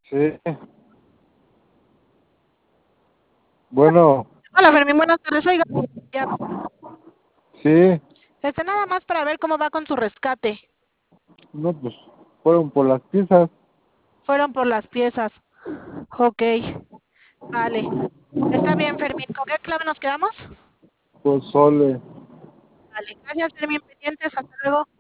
Sí, bueno, Hola Fermín, buenas tardes. Oiga, ya, sí, nada más para ver cómo va con su rescate. no, pues fueron por las piezas, Fueron por las piezas. Ok, vale. Está bien, Fermín. ¿Con qué clave nos quedamos? pues sole. Vale, gracias, Fermín. Pendientes, hasta luego.